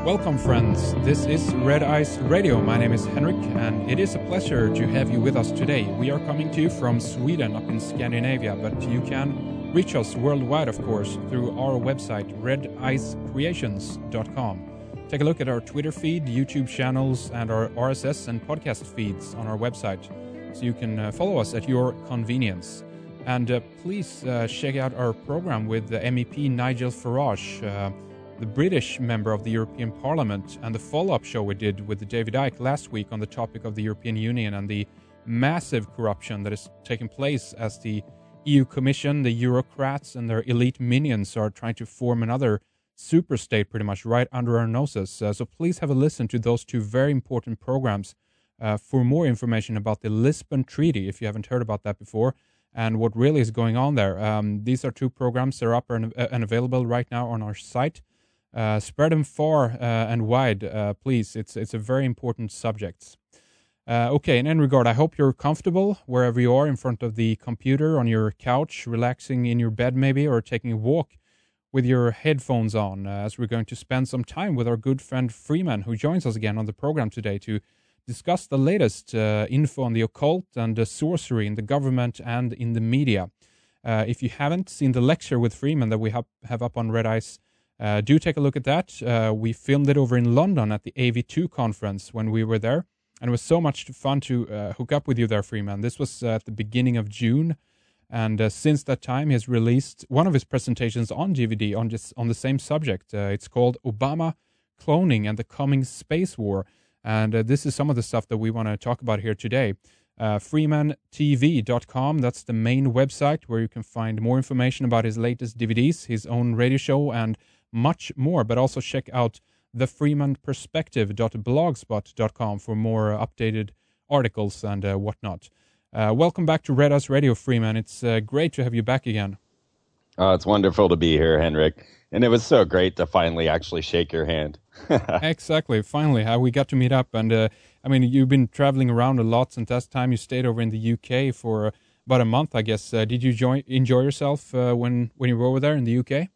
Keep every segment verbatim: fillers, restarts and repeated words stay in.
Welcome, friends. This is Red Ice Radio. My name is Henrik, and it is a pleasure to have you with us today. We are coming to you from Sweden, up in Scandinavia, but you can reach us worldwide, of course, through our website, red ice creations dot com. Take a look at our Twitter feed, YouTube channels, and our R S S and podcast feeds on our website, so you can uh, follow us at your convenience. And uh, please uh, check out our program with the M E P Nigel Farage, uh, the British member of the European Parliament, and the follow-up show we did with David Icke last week on the topic of the European Union and the massive corruption that is taking place as the E U Commission, the Eurocrats, and their elite minions are trying to form another superstate pretty much right under our noses. Uh, so please have a listen to those two very important programs uh, for more information about the Lisbon Treaty, if you haven't heard about that before, and what really is going on there. Um, these are two programs that are up and, uh, and available right now on our site. Uh, spread them far uh, and wide, uh, please. It's it's a very important subject. Uh, okay, in any regard, I hope you're comfortable wherever you are, in front of the computer, on your couch, relaxing in your bed maybe, or taking a walk with your headphones on, uh, as we're going to spend some time with our good friend Freeman, who joins us again on the program today to discuss the latest uh, info on the occult and the sorcery in the government and in the media. Uh, if you haven't seen the lecture with Freeman that we have, have up on Red Ice, Uh, do take a look at that. Uh, we filmed it over in London at the A V two conference when we were there, and it was so much fun to uh, hook up with you there, Freeman. This was uh, at the beginning of June, and uh, since that time, he has released one of his presentations on D V D on just on the same subject. Uh, it's called Obama, Cloning, and the Coming Space War, and uh, this is some of the stuff that we want to talk about here today. Uh, freeman T V dot com, that's the main website where you can find more information about his latest D V Ds, his own radio show, and much more. But also check out the freeman perspective dot blogspot dot com for more uh, updated articles and uh, whatnot. Uh, welcome back to Red Ice Radio, Freeman. It's uh, great to have you back again. Oh, it's wonderful to be here, Henrik. And it was so great to finally actually shake your hand. Exactly. Finally, how we got to meet up. And uh, I mean, you've been traveling around a lot since that time. You stayed over in the U K for uh, about a month, I guess. Uh, did you join, enjoy yourself uh, when, when you were over there in the U K?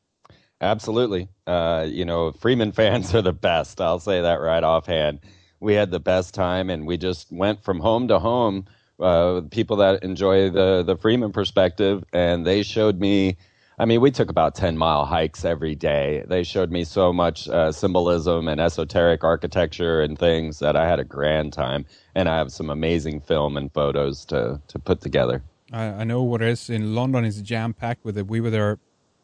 Absolutely. Uh, you know, Freeman fans are the best. I'll say that right offhand. We had the best time, and we just went from home to home uh, with people that enjoy the, the Freeman perspective, and they showed me, I mean, we took about ten-mile hikes every day. They showed me so much uh, symbolism and esoteric architecture and things that I had a grand time, and I have some amazing film and photos to, to put together. I, I know what it is. In London is jam-packed with it. We were there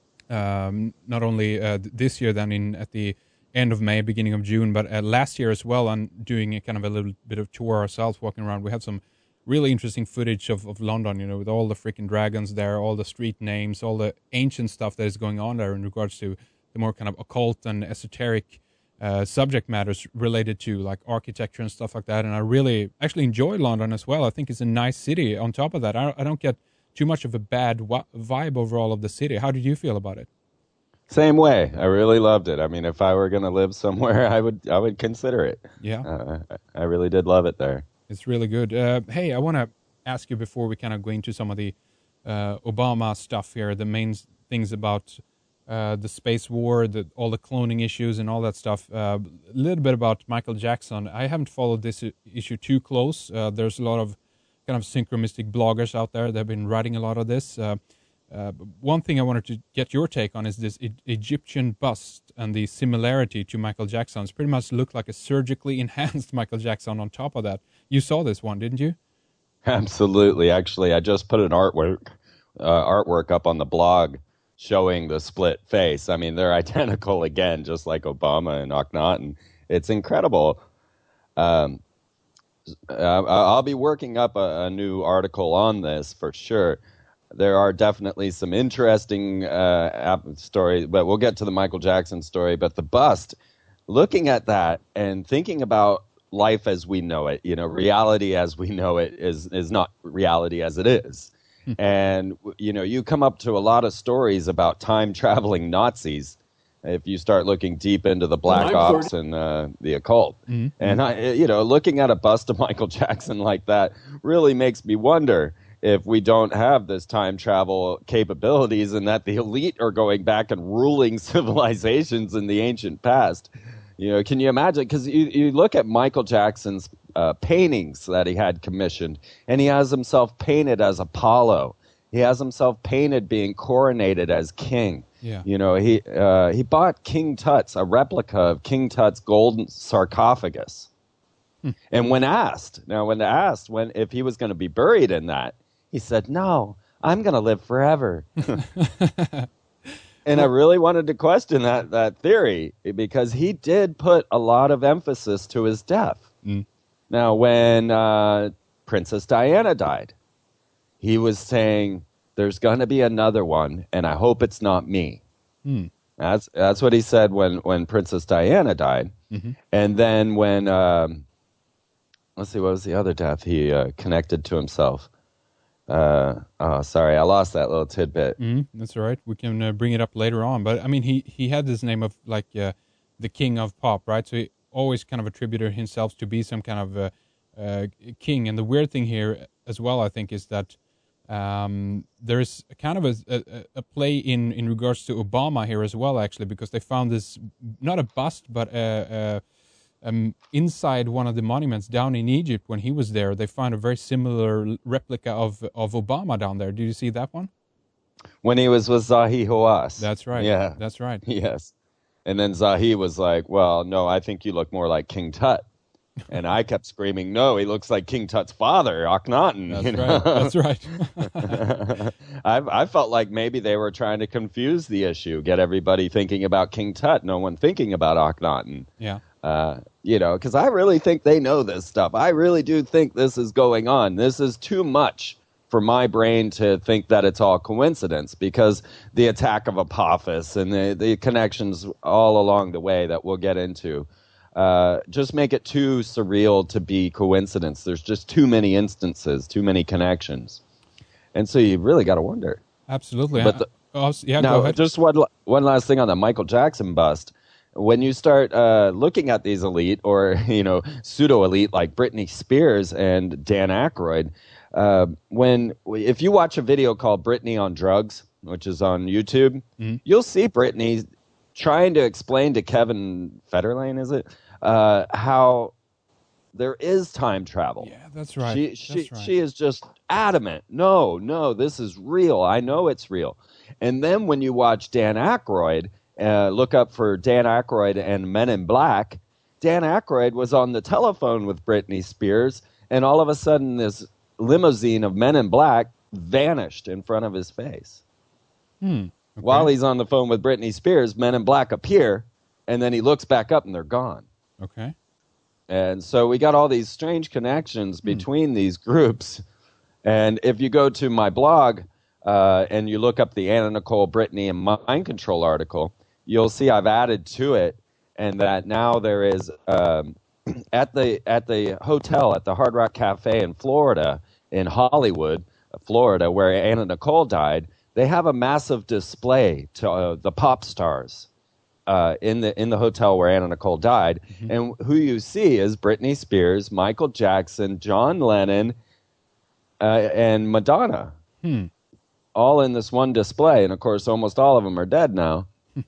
Um, not only uh, this year, then in at the end of May, beginning of June, but uh, last year as well, and doing a kind of a little bit of tour ourselves, walking around. We had some really interesting footage of, of London, you know, with all the freaking dragons there, all the street names, all the ancient stuff that is going on there in regards to the more kind of occult and esoteric uh, subject matters related to like architecture and stuff like that. And I really actually enjoy London as well. I think it's a nice city. On top of that, I, I don't get too much of a bad wa- vibe overall of the city. How did you feel about it? Same way. I really loved it. I mean, if I were going to live somewhere, I would I would consider it. Yeah. Uh, I really did love it there. It's really good. Uh, hey, I want to ask you before we kind of go into some of the uh, Obama stuff here, the main things about uh, the space war, the, all the cloning issues and all that stuff. Uh, a little bit about Michael Jackson. I haven't followed this issue too close. Uh, there's a lot of kind of synchromistic bloggers out there that have been writing a lot of this. Uh, uh, one thing I wanted to get your take on is this e- Egyptian bust and the similarity to Michael Jackson. It's pretty much looked like a surgically enhanced Michael Jackson on top of that. You saw this one, didn't you? Absolutely. Actually, I just put an artwork uh, artwork up on the blog showing the split face. I mean, they're identical again, just like Obama and Akhenaten. It's incredible. Um, Uh, I'll be working up a, a new article on this for sure. There are definitely some interesting uh, stories, but we'll get to the Michael Jackson story. But the bust, looking at that and thinking about life as we know it, you know, reality as we know it is is not reality as it is. And, you know, you come up to a lot of stories about time-traveling Nazis if you start looking deep into the black well, ops and uh, the occult. Mm-hmm. And, I, you know, looking at a bust of Michael Jackson like that really makes me wonder if we don't have this time travel capabilities and that the elite are going back and ruling civilizations in the ancient past. You know, can you imagine? Because you, you look at Michael Jackson's uh, paintings that he had commissioned, and he has himself painted as Apollo. He has himself painted being coronated as king. Yeah. You know, he uh, he bought King Tut's, a replica of King Tut's golden sarcophagus. Hmm. And when asked, now when asked when if he was going to be buried in that, he said, "No, I'm going to live forever." And I really wanted to question that, that theory because he did put a lot of emphasis to his death. Mm. Now, when uh, Princess Diana died, he was saying, there's going to be another one, and I hope it's not me. Mm. That's that's what he said when, when Princess Diana died. Mm-hmm. And then when, um, let's see, what was the other death he uh, connected to himself? Uh, oh, sorry, I lost that little tidbit. Mm, that's all right. We can uh, bring it up later on. But I mean, he, he had this name of like uh, the king of pop, right? So he always kind of attributed himself to be some kind of uh, uh, king. And the weird thing here as well, I think, is that um, there's kind of a, a, a play in, in regards to Obama here as well, actually, because they found this, not a bust, but a, a Um, inside one of the monuments down in Egypt when he was there, they found a very similar replica of of Obama down there. Did you see that one? When he was with Zahi Hawass. That's right. Yeah. That's right. Yes. And then Zahi was like, well, no, I think you look more like King Tut. And I kept screaming, no, he looks like King Tut's father, Akhenaten. That's you know? right. That's right. I, I felt like maybe they were trying to confuse the issue, get everybody thinking about King Tut, no one thinking about Akhenaten. Yeah. Uh, you know, because I really think they know this stuff. I really do think this is going on. This is too much for my brain to think that it's all coincidence, because the attack of Apophis and the, the connections all along the way that we'll get into uh, just make it too surreal to be coincidence. There's just too many instances, too many connections. And so you really got to wonder. Absolutely. But the, oh, yeah, now, go ahead. just one, one last thing on the Michael Jackson bust. When you start uh, looking at these elite or, you know, pseudo-elite like Britney Spears and Dan Aykroyd, uh, when if you watch a video called Britney on Drugs, which is on YouTube, mm-hmm. you'll see Britney trying to explain to Kevin Federline, is it, uh, how there is time travel. Yeah, that's right. She, that's she, right. she is just adamant. No, no, this is real. I know it's real. And then when you watch Dan Aykroyd, Uh, look up for Dan Aykroyd and Men in Black. Dan Aykroyd was on the telephone with Britney Spears, and all of a sudden this limousine of Men in Black vanished in front of his face. Hmm, okay. While he's on the phone with Britney Spears, Men in Black appear, and then he looks back up and they're gone. Okay. And so we got all these strange connections hmm. between these groups. And if you go to my blog uh, and you look up the Anna Nicole Britney and Mind Control article, you'll see I've added to it, and that now there is um, at the at the hotel at the Hard Rock Cafe in Florida, in Hollywood, Florida, where Anna Nicole died. They have a massive display to uh, the pop stars uh, in the in the hotel where Anna Nicole died, mm-hmm. and who you see is Britney Spears, Michael Jackson, John Lennon, uh, and Madonna, hmm. all in this one display. And of course, almost all of them are dead now.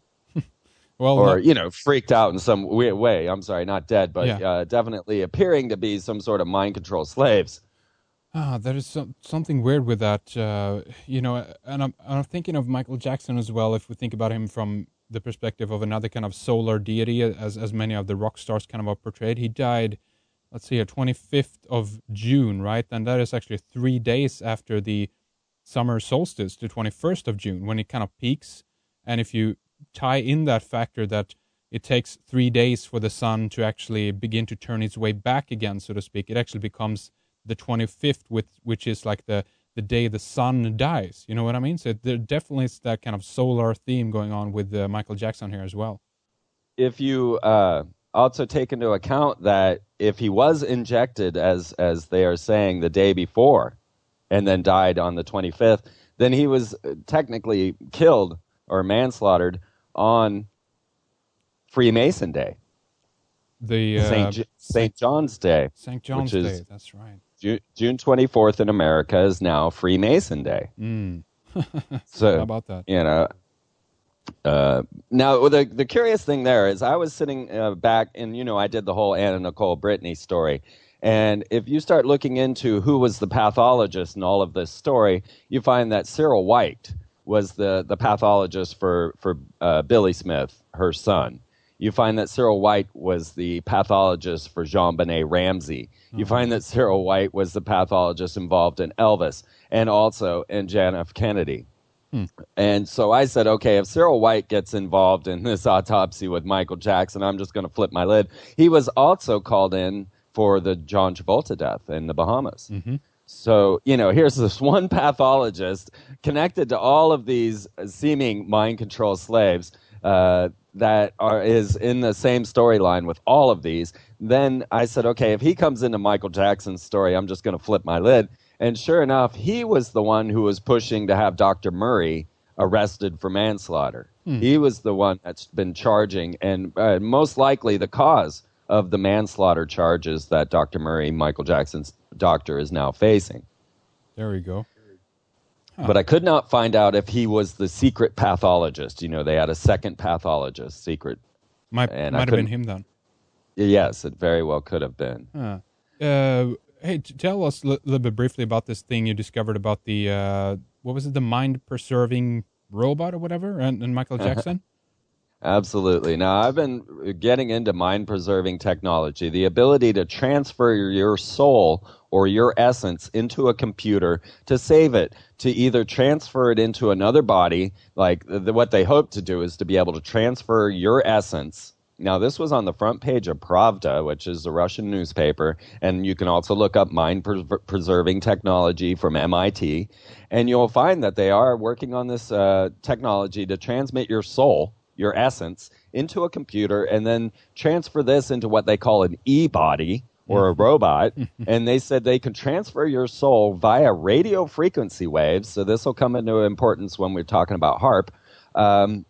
Well, or, no. you know, freaked out in some weird way. I'm sorry, not dead, but yeah. uh, definitely appearing to be some sort of mind control slaves. Ah, there is some, something weird with that, uh, you know, and I'm, I'm thinking of Michael Jackson as well, if we think about him from the perspective of another kind of solar deity, as as many of the rock stars kind of are portrayed. He died, let's see here, twenty-fifth of June, right? And that is actually three days after the summer solstice, the twenty-first of June, when it kind of peaks. And if you tie in that factor that it takes three days for the sun to actually begin to turn its way back again, so to speak, it actually becomes the twenty-fifth, with which is like the, the day the sun dies. You know what I mean? So there definitely is that kind of solar theme going on with uh, Michael Jackson here as well. If you uh, also take into account that if he was injected, as as they are saying, the day before and then died on the twenty-fifth, then he was technically killed or manslaughtered on Freemason Day, the uh, Saint Saint John's Day, Saint John's which Day. is That's right. June, June twenty-fourth in America is now Freemason Day. Mm. So how about that? You know, Uh, now, the the curious thing there is I was sitting uh, back and, you know, I did the whole Anna Nicole Brittany story. And if you start looking into who was the pathologist in all of this story, you find that Cyril White was the, the pathologist for, for uh, Billy Smith, her son. You find that Cyril White was the pathologist for JonBenet Ramsey. Mm-hmm. You find that Cyril White was the pathologist involved in Elvis and also in John F. Kennedy. Hmm. And so I said, okay, if Cyril White gets involved in this autopsy with Michael Jackson, I'm just going to flip my lid. He was also called in for the John Travolta death in the Bahamas. Mm-hmm. So, you know, here's this one pathologist connected to all of these seeming mind control slaves uh, that are is in the same storyline with all of these. Then I said, okay, if he comes into Michael Jackson's story, I'm just going to flip my lid. And sure enough, he was the one who was pushing to have Doctor Murray arrested for manslaughter. Hmm. He was the one that's been charging and uh, most likely the cause of the manslaughter charges that Doctor Murray, Michael Jackson's doctor, is now facing. There we go. Huh. But I could not find out if he was the secret pathologist. You know, they had a second pathologist, secret. Might, might have been him then. Yes, it very well could have been. Huh. Uh, hey, t- tell us a li- little bit briefly about this thing you discovered about the, uh, what was it, the mind-preserving robot or whatever, and, and Michael Jackson? Absolutely. Now, I've been getting into mind-preserving technology, the ability to transfer your soul or your essence into a computer to save it, to either transfer it into another body, like the, what they hope to do is to be able to transfer your essence. Now, this was on the front page of Pravda, which is a Russian newspaper, and you can also look up mind-preserving technology from M I T, and you'll find that they are working on this uh, technology to transmit your soul, your essence, into a computer and then transfer this into what they call an e-body or a robot. And they said they can transfer your soul via radio frequency waves, so this will come into importance when we're talking about HAARP, um,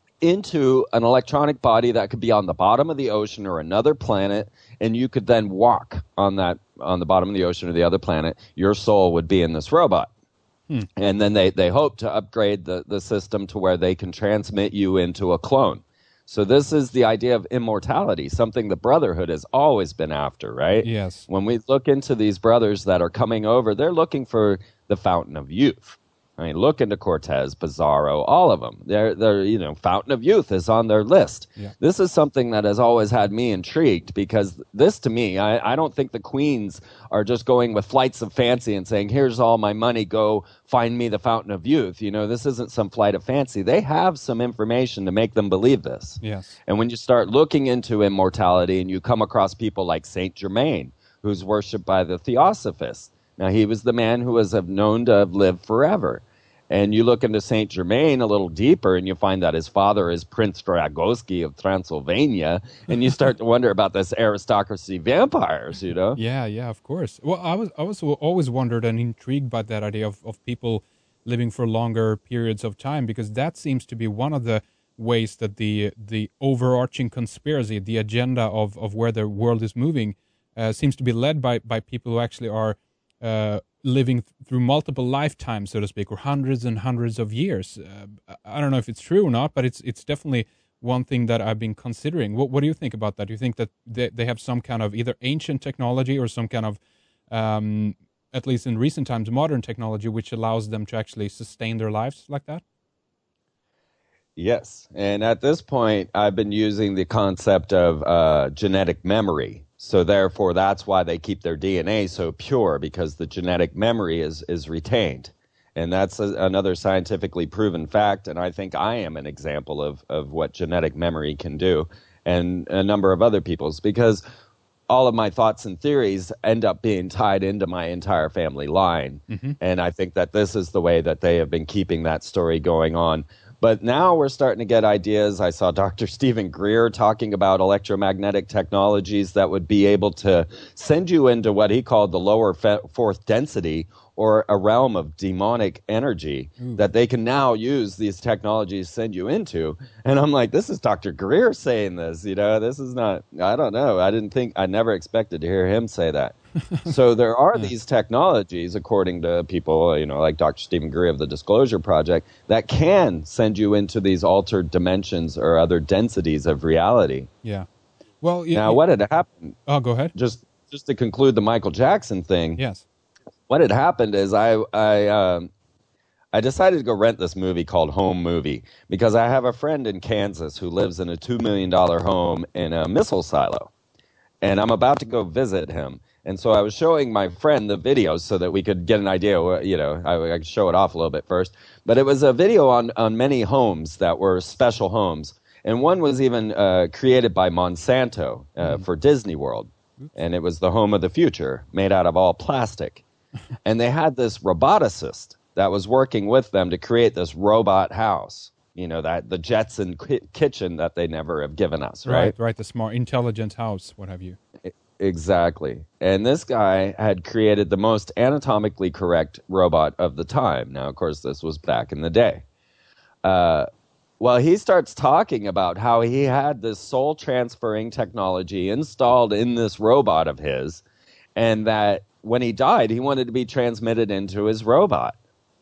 into an electronic body that could be on the bottom of the ocean or another planet, and you could then walk on that on the bottom of the ocean or the other planet. Your soul would be in this robot. Hmm. And then they, they hope to upgrade the, the system to where they can transmit you into a clone. So this is the idea of immortality, something the Brotherhood has always been after, right? Yes. When we look into these brothers that are coming over, they're looking for the fountain of youth. I mean, look into Cortez, Pizarro, all of them. They're, they're, you know, Fountain of Youth is on their list. Yeah. This is something that has always had me intrigued because this, to me, I, I don't think the queens are just going with flights of fancy and saying, here's all my money, go find me the Fountain of Youth. You know, this isn't some flight of fancy. They have some information to make them believe this. Yes. And when you start looking into immortality and you come across people like Saint Germain, who's worshipped by the Theosophists. Now, he was the man who was known to have lived forever. And you look into Saint Germain a little deeper, and you find that his father is Prince Dragosky of Transylvania, and you start to wonder about this aristocracy vampires, you know? Yeah, yeah, of course. Well, I was I was always wondered and intrigued by that idea of, of people living for longer periods of time, because that seems to be one of the ways that the the overarching conspiracy, the agenda of, of where the world is moving, uh, seems to be led by, by people who actually are uh, living th- through multiple lifetimes, so to speak, or hundreds and hundreds of years. Uh, I don't know if it's true or not, but it's it's definitely one thing that I've been considering. What what do you think about that? Do you think that they, they have some kind of either ancient technology or some kind of, um, at least in recent times, modern technology, which allows them to actually sustain their lives like that? Yes. And at this point, I've been using the concept of uh, genetic memory. So therefore, that's why they keep their D N A so pure, because the genetic memory is, is retained. And that's a, another scientifically proven fact. And I think I am an example of, of what genetic memory can do, and a number of other people's, because all of my thoughts and theories end up being tied into my entire family line. Mm-hmm. And I think that this is the way that they have been keeping that story going on. But now we're starting to get ideas. I saw Doctor Stephen Greer talking about electromagnetic technologies that would be able to send you into what he called the lower fe- fourth density, or a realm of demonic energy Ooh. that they can now use these technologies to send you into. And I'm like, this is Doctor Greer saying this, you know, this is not, I don't know. I didn't think, I never expected to hear him say that. So there are Yeah. these technologies, according to people, you know, like Doctor Stephen Greer of the Disclosure Project, that can send you into these altered dimensions or other densities of reality. Yeah. Well, y- Now, y- what had happened, oh, go ahead. just just to conclude the Michael Jackson thing, Yes. what had happened is I I um, I decided to go rent this movie called Home Movie because I have a friend in Kansas who lives in a two million dollar home in a missile silo, and I'm about to go visit him. And so I was showing my friend the videos so that we could get an idea. You know, I, I could show it off a little bit first, but it was a video on on many homes that were special homes, and one was even uh, created by Monsanto uh, Mm. for Disney World, and it was the home of the future, made out of all plastic. And they had this roboticist that was working with them to create this robot house. You know, that the Jetson ki- kitchen that they never have given us, right? Right, right. The smart, intelligent house, what have you. Exactly. And this guy had created the most anatomically correct robot of the time. Now, of course, this was back in the day. Uh, well, he starts talking about how he had this soul transferring technology installed in this robot of his, and that when he died, he wanted to be transmitted into his robot.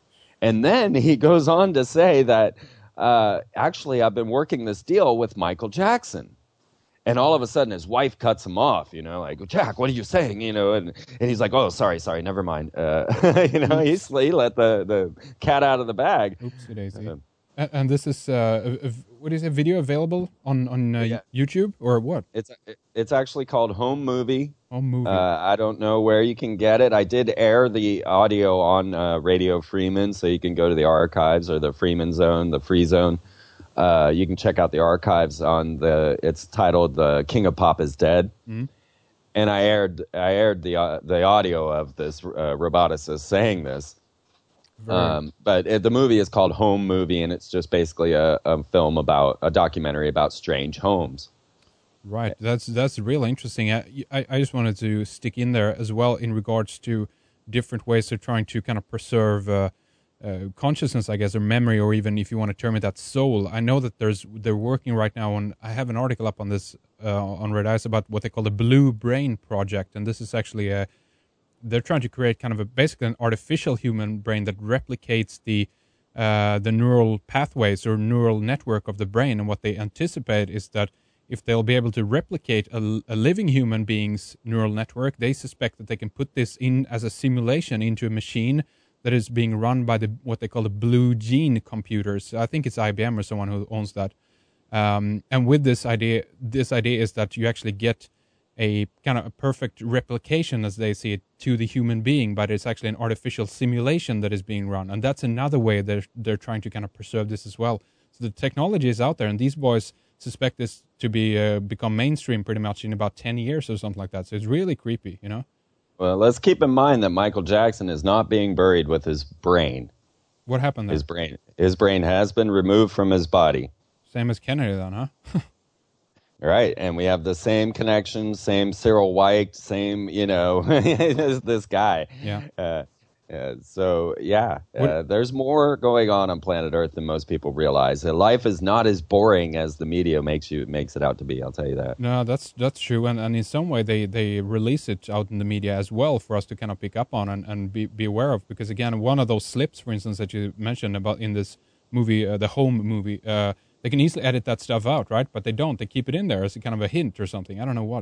And then he goes on to say that, uh, actually, I've been working this deal with Michael Jackson. And all of a sudden, his wife cuts him off, you know, like, Jack, what are you saying? You know, and, and he's like, oh, sorry, sorry, never mind. Uh, you know, he, he let the, the cat out of the bag. Oopsie daisy. Uh, And, and this is, uh, a, a, what is a video available on, on uh, Yeah. YouTube or what? It's it's actually called Home Movie. Oh, movie. Uh, I don't know where you can get it. I did air the audio on uh, Radio Freeman, so you can go to the archives or the Freeman Zone, the Free Zone. Uh, you can check out the archives on the. It's titled "The King of Pop is Dead," Mm. and I aired I aired the uh, the audio of this uh, roboticist saying this. Very- Um, but it, the movie is called Home Movie, and it's just basically a, a film about a documentary about strange homes. Right, that's that's really interesting. I, I I just wanted to stick in there as well in regards to different ways of trying to kind of preserve uh, uh, consciousness, I guess, or memory, or even if you want to term it that soul. I know that there's they're working right now on. I have an article up on this uh, on Red Ice about what they call the Blue Brain Project, and this is actually a. They're trying to create kind of a basically an artificial human brain that replicates the uh, the neural pathways or neural network of the brain. And what they anticipate is that if they'll be able to replicate a, a living human being's neural network, they suspect that they can put this in as a simulation into a machine that is being run by the what they call the Blue Gene computers. I think it's I B M or someone who owns that. Um, and with this idea, this idea is that you actually get a kind of a perfect replication, as they see it, to the human being, but it's actually an artificial simulation that is being run. And that's another way they're, they're trying to kind of preserve this as well. So the technology is out there, and these boys suspect this to be uh, become mainstream pretty much in about ten years or something like that. So it's really creepy, you know? Well, let's keep in mind that Michael Jackson is not being buried with his brain. What happened there? His brain, his brain has been removed from his body. Same as Kennedy then, huh? Right, and we have the same connection, same Cyril White, same, you know, this, this guy. Yeah. Uh, uh, so, yeah, uh, What- there's more going on on planet Earth than most people realize. Uh, Life is not as boring as the media makes you makes it out to be, I'll tell you that. No, that's that's true, and, and in some way they, they release it out in the media as well for us to kind of pick up on and, and be, be aware of. Because again, one of those slips, for instance, that you mentioned about in this movie, uh, the Home movie, uh, they can easily edit that stuff out, right? But they don't. They keep it in there as a kind of a hint or something. I don't know what.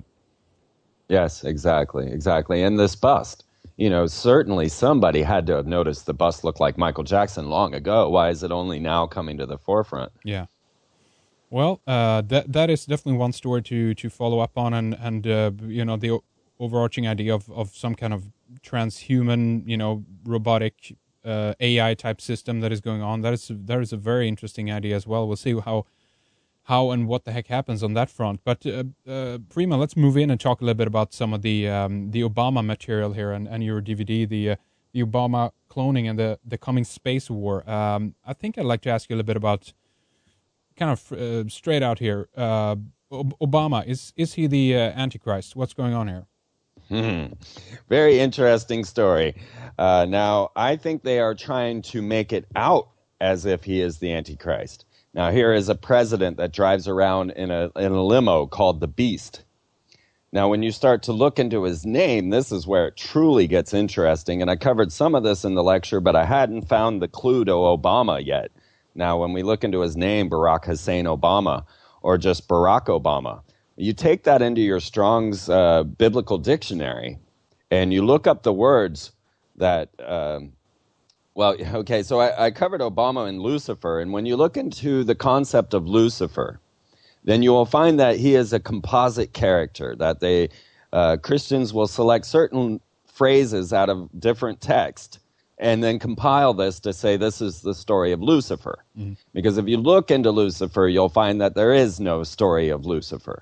Yes, exactly, exactly. And this bust, you know, certainly somebody had to have noticed the bust looked like Michael Jackson long ago. Why is it only now coming to the forefront? Yeah. Well, uh, that that is definitely one story to, to follow up on, and and uh, you know the o- overarching idea of, of some kind of transhuman, you know, robotic uh, A I type system that is going on. That is that is a very interesting idea as well. We'll see how how and what the heck happens on that front. But uh, uh, Prima, let's move in and talk a little bit about some of the um, the Obama material here and, and your D V D, the uh, the Obama cloning and the the coming space war. Um, I think I'd like to ask you a little bit about. Kind of uh, straight out here, uh, Ob- Obama, is is he the uh, Antichrist? What's going on here? Hmm. Very interesting story. Uh, now, I think they are trying to make it out as if he is the Antichrist. Now, here is a president that drives around in a in a limo called the Beast. Now, when you start to look into his name, this is where it truly gets interesting. And I covered some of this in the lecture, but I hadn't found the clue to Obama yet. Now, when we look into his name, Barack Hussein Obama, or just Barack Obama, you take that into your Strong's uh, biblical dictionary, and you look up the words that, um, well, okay, so I, I covered Obama and Lucifer, and when you look into the concept of Lucifer, then you will find that he is a composite character, that they uh, Christians will select certain phrases out of different text and then compile this to say this is the story of Lucifer. Mm-hmm. Because if you look into Lucifer, you'll find that there is no story of Lucifer.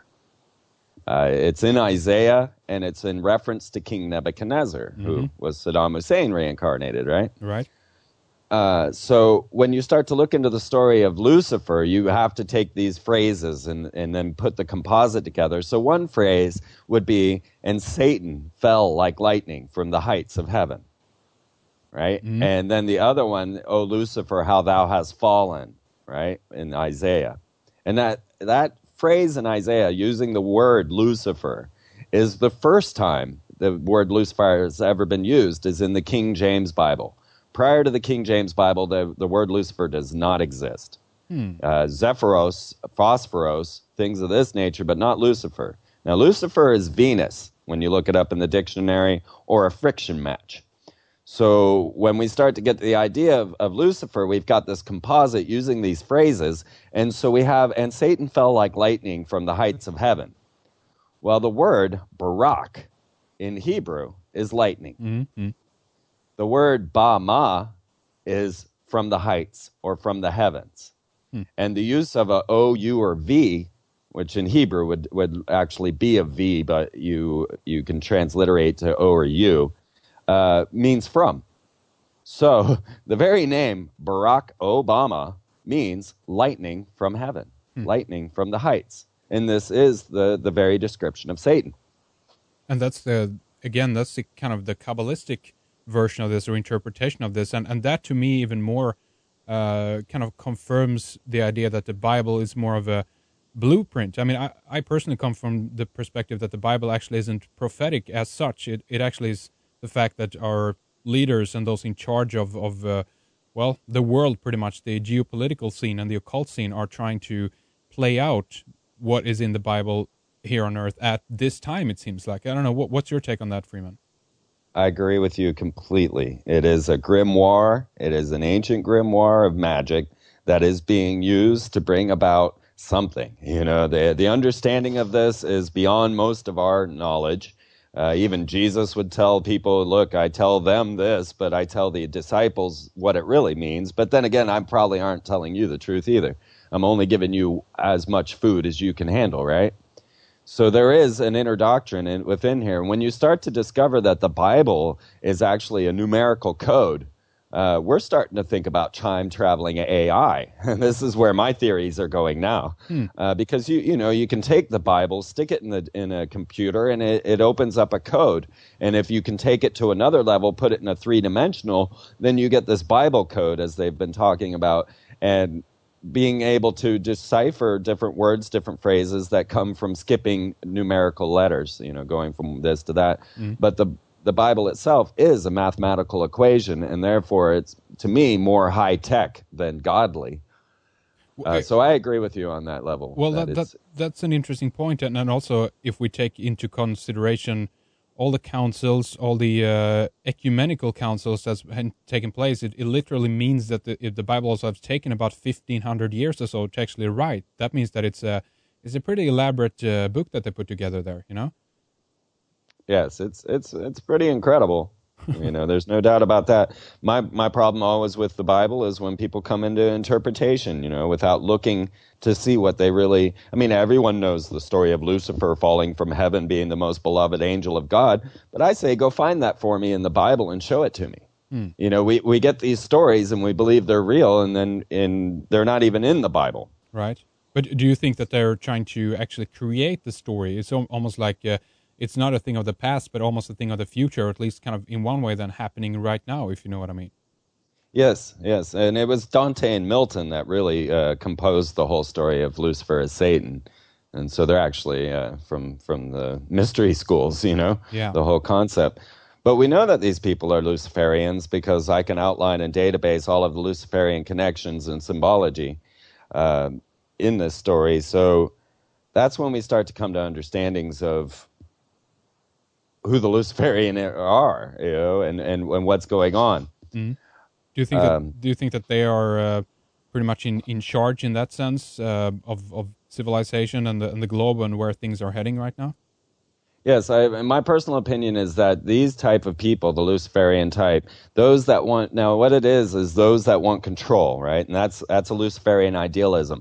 Uh, it's in Isaiah, and it's in reference to King Nebuchadnezzar, mm-hmm. who was Saddam Hussein reincarnated, right? Right. Uh, so when you start to look into the story of Lucifer, you have to take these phrases and, and then put the composite together. So one phrase would be, and Satan fell like lightning from the heights of heaven, right? Mm-hmm. And then the other one, O Lucifer, how thou hast fallen, right, in Isaiah. And that that phrase in Isaiah, using the word Lucifer, is the first time the word Lucifer has ever been used, is in the King James Bible. Prior to the King James Bible, the, the word Lucifer does not exist. Hmm. Uh, Zephyros, Phosphoros, things of this nature, but not Lucifer. Now, Lucifer is Venus, when you look it up in the dictionary, or a friction match. So when we start to get the idea of, of Lucifer, we've got this composite using these phrases, and so we have, and Satan fell like lightning from the heights of heaven. Well, the word Barak in Hebrew is lightning. Mm-hmm. The word Ba-ma is from the heights or from the heavens. Hmm. And the use of a O, U, or V, which in Hebrew would, would actually be a V, but you you can transliterate to O or U, uh, means from. So the very name Barack Obama means lightning from heaven, hmm. lightning from the heights. And this is the, the very description of Satan. And that's the, again, that's the kind of the Kabbalistic version of this or interpretation of this, and and that to me even more uh, kind of confirms the idea that the Bible is more of a blueprint. I mean, I, I personally come from the perspective that the Bible actually isn't prophetic as such. It it actually is the fact that our leaders and those in charge of of uh, well the world, pretty much the geopolitical scene and the occult scene, are trying to play out what is in the Bible here on Earth at this time. It seems like. I don't know. What what's your take on that, Freeman? I agree with you completely. It is a grimoire. It is an ancient grimoire of magic that is being used to bring about something. You know, the the understanding of this is beyond most of our knowledge. Uh, even Jesus would tell people, look, I tell them this, but I tell the disciples what it really means. But then again, I probably aren't telling you the truth either. I'm only giving you as much food as you can handle, right? So there is an inner doctrine in, within here. When you start to discover that the Bible is actually a numerical code, uh, we're starting to think about time-traveling A I. This is where my theories are going now. Hmm. Uh, because, you you know, you can take the Bible, stick it in the in a computer, and it, it opens up a code. And if you can take it to another level, put it in a three-dimensional, then you get this Bible code, as they've been talking about. And being able to decipher different words, different phrases that come from skipping numerical letters, you know, going from this to that. Mm. But the the Bible itself is a mathematical equation, and therefore it's, to me, more high-tech than godly. Uh, so I agree with you on that level. Well, that, that, that that's an interesting point. And, and also, if we take into consideration all the councils, all the uh, ecumenical councils that's been taken place, it, it literally means that the, if the Bible also has taken about fifteen hundred years or so to actually write. That means that it's a, it's a pretty elaborate uh, book that they put together there, you know? Yes, it's it's it's pretty incredible. You know, there's no doubt about that. My my problem always with the Bible is when people come into interpretation, you know, without looking to see what they really... I mean, everyone knows the story of Lucifer falling from heaven, being the most beloved angel of God. But I say, go find that for me in the Bible and show it to me. Hmm. You know, we, we get these stories and we believe they're real, and then in, they're not even in the Bible. Right. But do you think that they're trying to actually create the story? It's almost like... Uh, it's not a thing of the past, but almost a thing of the future, or at least kind of in one way, than happening right now, if you know what I mean. Yes, yes, and it was Dante and Milton that really uh, composed the whole story of Lucifer as Satan, and so they're actually uh, from from the mystery schools, you know, yeah. the whole concept. But we know that these people are Luciferians because I can outline in database all of the Luciferian connections and symbology uh, in this story. So that's when we start to come to understandings of who the Luciferian are, you know, and, and, and what's going on. Mm-hmm. Do you think Um, that do you think that they are uh, pretty much in, in charge in that sense uh, of of civilization and the and the globe and where things are heading right now? Yes, I, my personal opinion is that these type of people, the Luciferian type, those that want, now what it is, is those that want control, right? And that's that's a Luciferian idealism.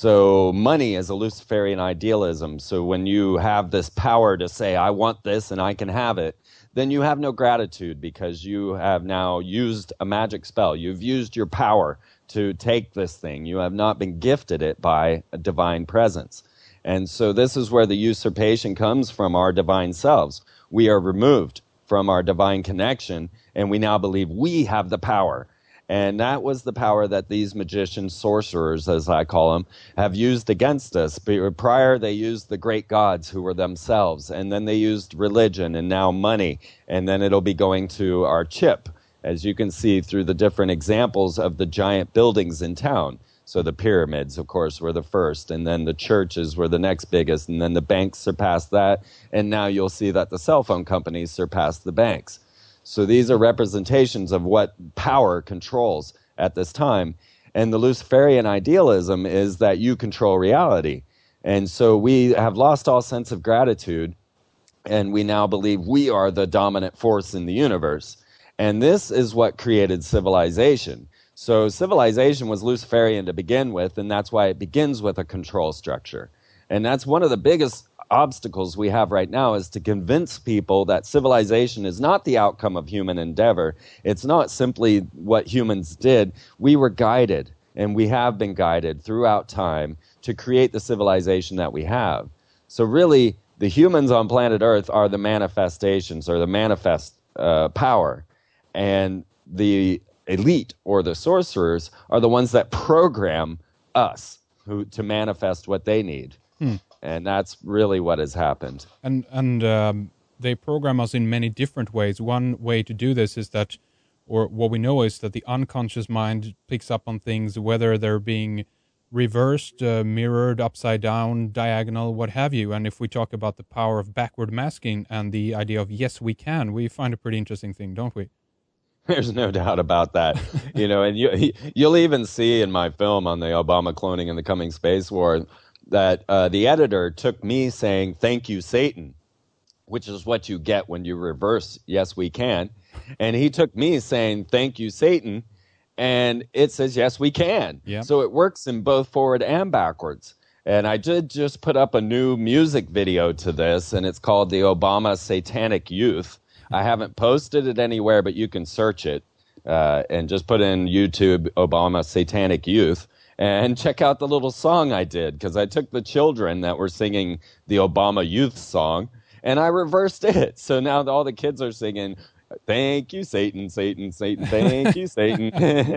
So money is a Luciferian idealism. So when you have this power to say, I want this and I can have it, then you have no gratitude because you have now used a magic spell. You've used your power to take this thing. You have not been gifted it by a divine presence. And so this is where the usurpation comes from our divine selves. We are removed from our divine connection, and we now believe we have the power. And that was the power that these magicians, sorcerers, as I call them, have used against us. Prior, they used the great gods who were themselves, and then they used religion and now money, and then it'll be going to our chip, as you can see through the different examples of the giant buildings in town. So the pyramids, of course, were the first, and then the churches were the next biggest, and then the banks surpassed that, and now you'll see that the cell phone companies surpassed the banks. So these are representations of what power controls at this time. And the Luciferian idealism is that you control reality. And so we have lost all sense of gratitude, and we now believe we are the dominant force in the universe. And this is what created civilization. So civilization was Luciferian to begin with, and that's why it begins with a control structure. And that's one of the biggest obstacles we have right now, is to convince people that civilization is not the outcome of human endeavor. It's not simply what humans did. We were guided, and we have been guided throughout time to create the civilization that we have. So really, the humans on planet Earth are the manifestations, or the manifest uh, power. And the elite, or the sorcerers, are the ones that program us who to manifest what they need. Hmm. And that's really what has happened. And and um, they program us in many different ways. One way to do this is that, or what we know is that the unconscious mind picks up on things, whether they're being reversed, uh, mirrored, upside down, diagonal, what have you. And if we talk about the power of backward masking and the idea of yes, we can, we find a pretty interesting thing, don't we? There's no doubt about that, you know, and you, you'll even see in my film on the Obama cloning and the coming space war that uh, the editor took me saying, "Thank you, Satan," which is what you get when you reverse "yes, we can." And he took me saying, "Thank you, Satan," and it says, "Yes, we can." Yeah. So it works in both forward and backwards. And I did just put up a new music video to this, and it's called the Obama Satanic Youth. I haven't posted it anywhere, but you can search it uh, and just put in YouTube Obama Satanic Youth and check out the little song I did, because I took the children that were singing the Obama Youth song and I reversed it. So now all the kids are singing, "Thank you, Satan, Satan, Satan, thank you, Satan."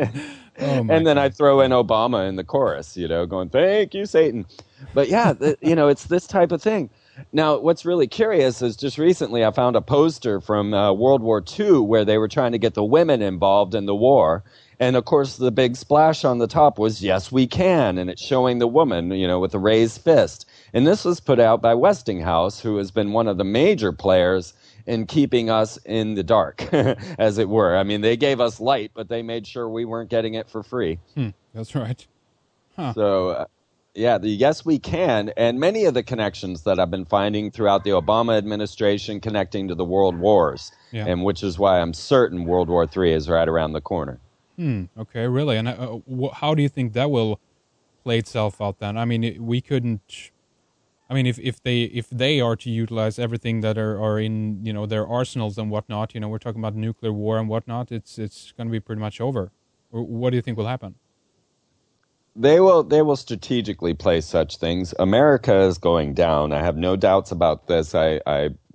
Oh, and then God. I throw in Obama in the chorus, you know, going, "Thank you, Satan." But yeah, th- you know, it's this type of thing. Now, what's really curious is just recently I found a poster from uh, World War Two where they were trying to get the women involved in the war. And, of course, the big splash on the top was, "Yes, we can." And it's showing the woman, you know, with a raised fist. And this was put out by Westinghouse, who has been one of the major players in keeping us in the dark, as it were. I mean, they gave us light, but they made sure we weren't getting it for free. Hmm, that's right. Huh. So... Uh, Yeah, the yes, we can, and many of the connections that I've been finding throughout the Obama administration connecting to the world wars, yeah. And which is why I'm certain World War Three is right around the corner. Hmm. Okay, really? And uh, wh- how do you think that will play itself out then? I mean, we couldn't. I mean, if, if they if they are to utilize everything that are, are in, you know, their arsenals and whatnot, you know, we're talking about nuclear war and whatnot. It's it's going to be pretty much over. What do you think will happen? They will they will strategically place such things. America is going down. I have no doubts about this. I, I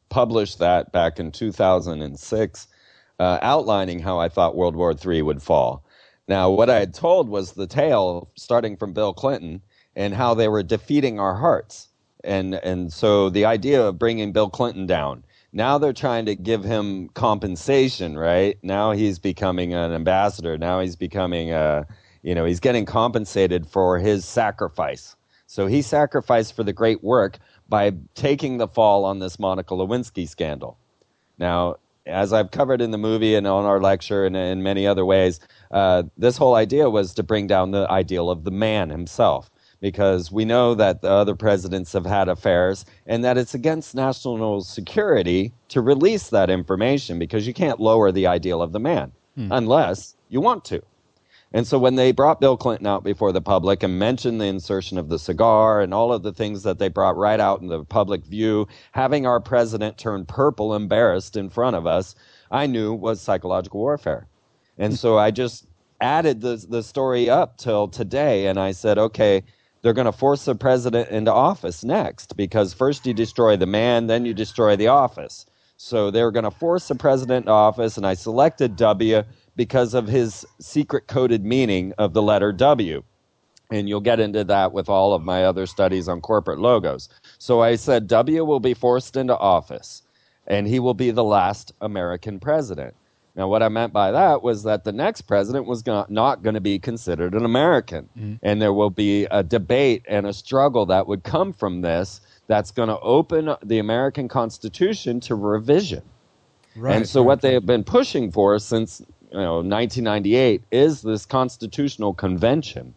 published that back in two thousand six, uh, outlining how I thought World War Three would fall. Now, what I had told was the tale starting from Bill Clinton and how they were defeating our hearts. And and so the idea of bringing Bill Clinton down, now they're trying to give him compensation, right? Now he's becoming an ambassador. Now he's becoming a, you know, he's getting compensated for his sacrifice. So he sacrificed for the great work by taking the fall on this Monica Lewinsky scandal. Now, as I've covered in the movie and on our lecture and in many other ways, uh, this whole idea was to bring down the ideal of the man himself, because we know that the other presidents have had affairs and that it's against national security to release that information, because you can't lower the ideal of the man hmm. unless you want to. And so when they brought Bill Clinton out before the public and mentioned the insertion of the cigar and all of the things that they brought right out in the public view, having our president turn purple embarrassed in front of us, I knew was psychological warfare. And so I just added the, the story up till today, and I said, okay, they're going to force the president into office next, because first you destroy the man, then you destroy the office. So they were going to force the president into office, and I selected W because of his secret-coded meaning of the letter W. And you'll get into that with all of my other studies on corporate logos. So I said W will be forced into office, and he will be the last American president. Now, what I meant by that was that the next president was go- not going to be considered an American. Mm-hmm. And there will be a debate and a struggle that would come from this that's going to open the American Constitution to revision. Right, and so right. what they have been pushing for since you know, nineteen ninety-eight is this constitutional convention,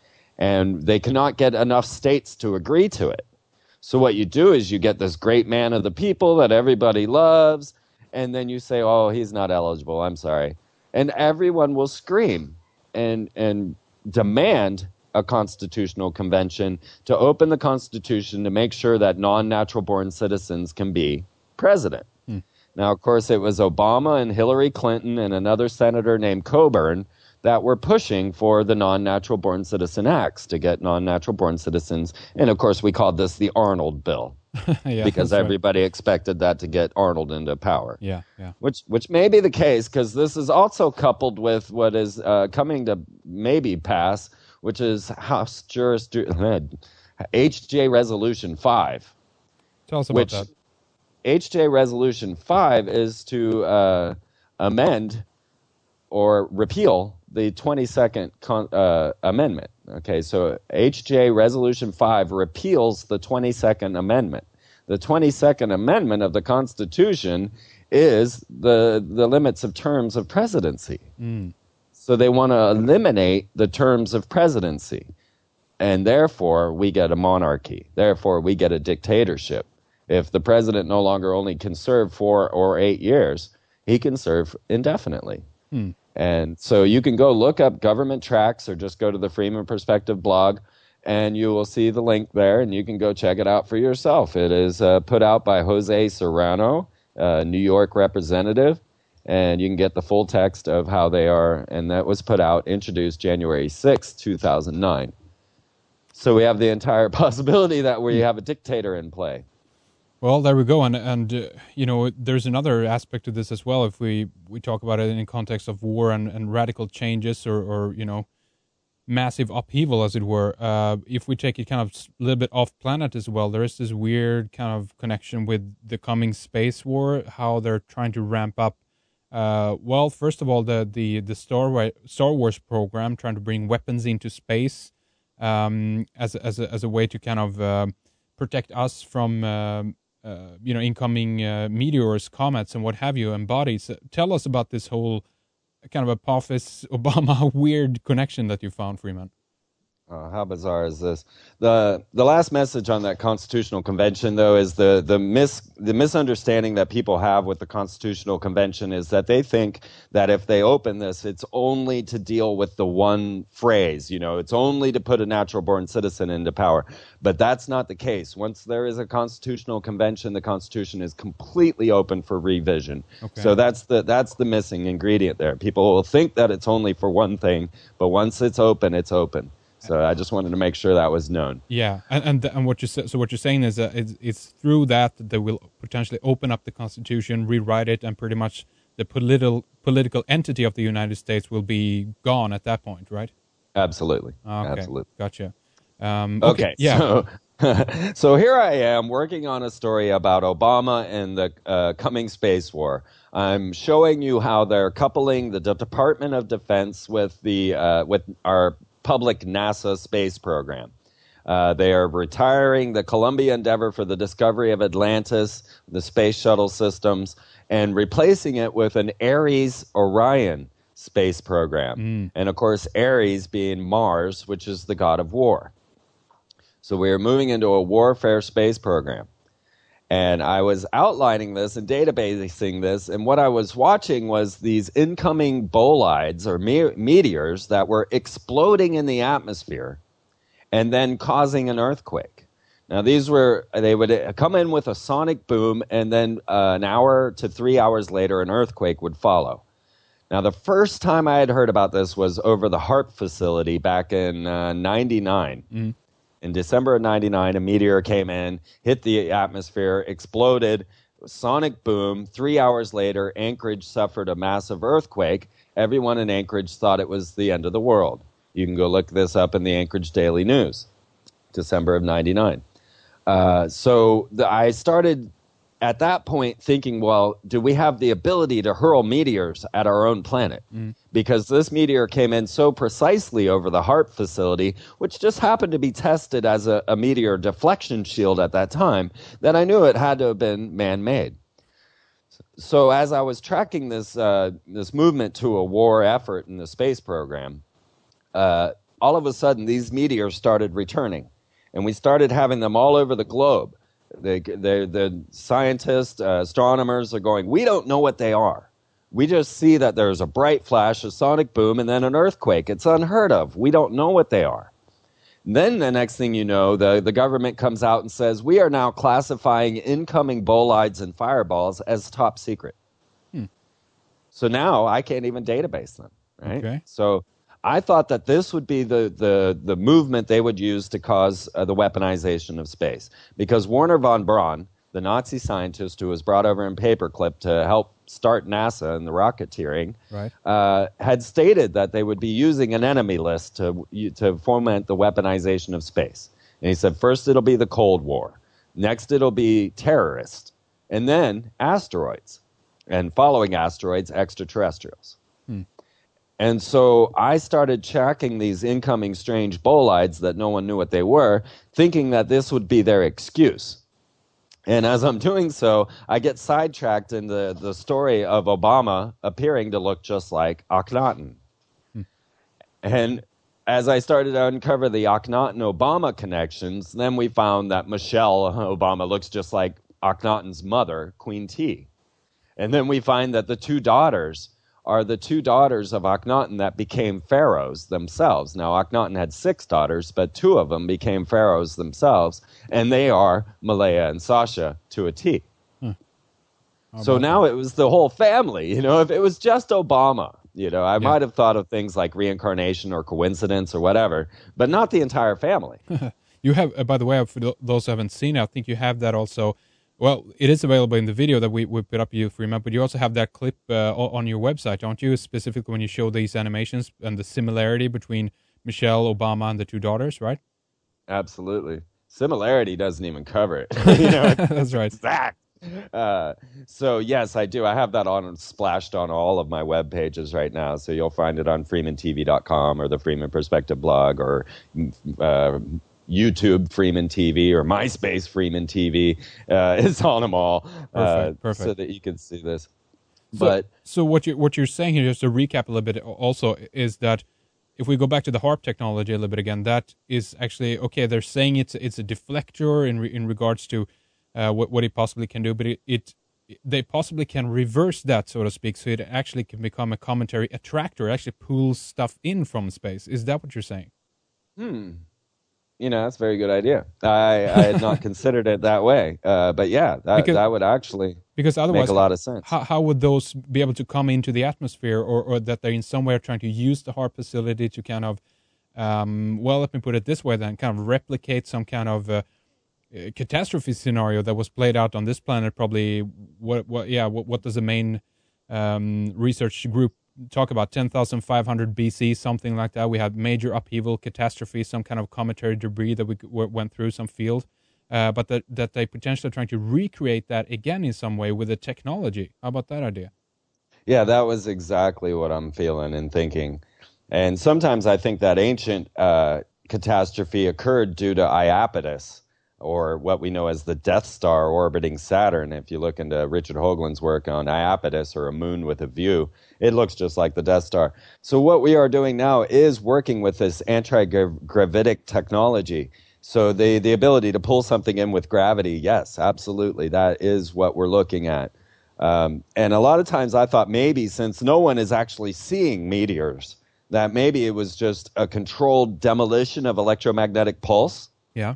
and they cannot get enough states to agree to it. So what you do is you get this great man of the people that everybody loves, and then you say, oh, he's not eligible, I'm sorry. And everyone will scream and and demand a constitutional convention to open the Constitution to make sure that non-natural born citizens can be president. Hmm. Now, of course, it was Obama and Hillary Clinton and another senator named Coburn that were pushing for the non-natural born citizen acts to get non-natural born citizens. And, of course, we called this the Arnold Bill yeah, because everybody right. expected that to get Arnold into power. Yeah, yeah. Which, which may be the case, because this is also coupled with what is uh, coming to maybe pass, which is House Jurisdiction, H J Resolution five. Tell us about which, that. H J Resolution five is to uh, amend or repeal the twenty-second con- uh, Amendment. Okay, so H J Resolution five repeals the twenty-second Amendment. The twenty-second Amendment of the Constitution is the, the limits of terms of presidency. Mm. So they want to eliminate the terms of presidency. And therefore, we get a monarchy. Therefore, we get a dictatorship. If the president no longer only can serve four or eight years, he can serve indefinitely. Hmm. And so you can go look up government tracts or just go to the Freeman Perspective blog, and you will see the link there, and you can go check it out for yourself. It is uh, put out by Jose Serrano, a New York representative, and you can get the full text of how they are, and that was put out, introduced January sixth, two thousand nine. So we have the entire possibility that we have a dictator in play. Well, there we go, and and uh, you know, there's another aspect to this as well. If we, we talk about it in the context of war and, and radical changes, or, or you know, massive upheaval, as it were. Uh, if we take it kind of a little bit off planet as well, there is this weird kind of connection with the coming space war. How they're trying to ramp up. Uh, well, first of all, the the the Star Star Wars program, trying to bring weapons into space, um, as as a, as a way to kind of uh, protect us from. Uh, Uh, you know, incoming uh, meteors, comets, and what have you, and bodies. Uh, tell us about this whole kind of Apophis Obama weird connection that you found, Freeman. Uh, how bizarre is this? The the last message on that Constitutional Convention, though, is the the mis the misunderstanding that people have with the Constitutional Convention is that they think that if they open this, it's only to deal with the one phrase, you know, it's only to put a natural-born citizen into power. But that's not the case. Once there is a Constitutional Convention, the Constitution is completely open for revision. Okay. So that's the that's the missing ingredient there. People will think that it's only for one thing, but once it's open, it's open. So I just wanted to make sure that was known. Yeah, and and, and what you so what you're saying is that it's, it's through that that they will potentially open up the Constitution, rewrite it, and pretty much the political political entity of the United States will be gone at that point, right? Absolutely. Okay, Absolutely. Gotcha. Um, okay, okay, yeah. So, so here I am working on a story about Obama and the uh, coming space war. I'm showing you how they're coupling the D- Department of Defense with the uh, with our public NASA space program. Uh, they are retiring the Columbia Endeavor for the discovery of Atlantis, the space shuttle systems, and replacing it with an Ares Orion space program. Mm. And of course, Ares being Mars, which is the god of war. So we are moving into a warfare space program. And I was outlining this and databasing this, and what I was watching was these incoming bolides or me- meteors that were exploding in the atmosphere and then causing an earthquake. Now, these were, they would come in with a sonic boom, and then uh, an hour to three hours later, an earthquake would follow. Now, the first time I had heard about this was over the HAARP facility back in uh, ninety-nine. Mm. In December of ninety-nine, a meteor came in, hit the atmosphere, exploded, sonic boom. Three hours later, Anchorage suffered a massive earthquake. Everyone in Anchorage thought it was the end of the world. You can go look this up in the Anchorage Daily News, December of ninety-nine. Uh, so the, I started at that point thinking, well, do we have the ability to hurl meteors at our own planet? Mm. Because this meteor came in so precisely over the HAARP facility, which just happened to be tested as a, a meteor deflection shield at that time, that I knew it had to have been man-made. So as I was tracking this uh, this movement to a war effort in the space program, uh, all of a sudden these meteors started returning, and we started having them all over the globe. They, they, the scientists, uh, astronomers are going, we don't know what they are. We just see that there's a bright flash, a sonic boom, and then an earthquake. It's unheard of. We don't know what they are. And then the next thing you know, the, the government comes out and says, we are now classifying incoming bolides and fireballs as top secret. Hmm. So now I can't even database them, right? Okay. So I thought that this would be the, the, the movement they would use to cause uh, the weaponization of space. Because Werner von Braun, the Nazi scientist who was brought over in paperclip to help start NASA and the rocketeering, right. uh, had stated that they would be using an enemy list to, to foment the weaponization of space. And he said, first it'll be the Cold War. Next it'll be terrorists. And then asteroids. And following asteroids, extraterrestrials. Hmm. And so I started tracking these incoming strange bolides that no one knew what they were, thinking that this would be their excuse. And as I'm doing so, I get sidetracked in the, the story of Obama appearing to look just like Akhenaten. Hmm. And as I started to uncover the Akhenaten-Obama connections, then we found that Michelle Obama looks just like Akhenaten's mother, Queen T. And then we find that the two daughters are the two daughters of Akhenaten that became pharaohs themselves. Now, Akhenaten had six daughters, but two of them became pharaohs themselves, and they are Malaya and Sasha to a T. Hmm. So now it was the whole family. You know, if it was just Obama, you know, I yeah. might have thought of things like reincarnation or coincidence or whatever, but not the entire family. You have, uh, by the way, for those who haven't seen it, I think you have that also. Well, it is available in the video that we, we put up, you remember, but you also have that clip uh, on your website, don't you? Specifically when you show these animations and the similarity between Michelle Obama and the two daughters, right? Absolutely. Similarity doesn't even cover it. You know, that's right. Exact. Uh, so, yes, I do. I have that on splashed on all of my web pages right now. So you'll find it on freeman t v dot com or the Freeman Perspective blog or uh, YouTube Freeman T V or MySpace Freeman T V. Uh, it's on them all, perfect, uh, perfect. so that you can see this. So, but so what you what you're saying here, just to recap a little bit, also is that if we go back to the HAARP technology a little bit again, that is actually okay. They're saying it's it's a deflector in re, in regards to uh, what what it possibly can do, but it, it they possibly can reverse that, so to speak, so it actually can become a commentary attractor. It actually pulls stuff in from space. Is that what you're saying? Hmm. You know, that's a very good idea. I, I had not considered it that way. Uh, but yeah, that, because, that would actually because otherwise, make a lot of sense. How, how would those be able to come into the atmosphere, or, or that they're in somewhere trying to use the HAARP facility to kind of um, well, let me put it this way then, kind of replicate some kind of uh, uh, catastrophe scenario that was played out on this planet. Probably, what, what, yeah, what, what does the main um, research group talk about? ten thousand five hundred B C, something like that. We had major upheaval, catastrophe, some kind of cometary debris that we w- went through some field, uh, but that that they potentially trying to recreate that again in some way with the technology. How about that idea? Yeah, that was exactly what I'm feeling and thinking. And sometimes I think that ancient uh, catastrophe occurred due to Iapetus, or what we know as the Death Star orbiting Saturn. If you look into Richard Hoagland's work on Iapetus, or a moon with a view, it looks just like the Death Star. So what we are doing now is working with this anti-gravitic technology. So the, the ability to pull something in with gravity, yes, absolutely, that is what we're looking at. Um, and a lot of times I thought maybe, since no one is actually seeing meteors, that maybe it was just a controlled demolition of electromagnetic pulse. Yeah.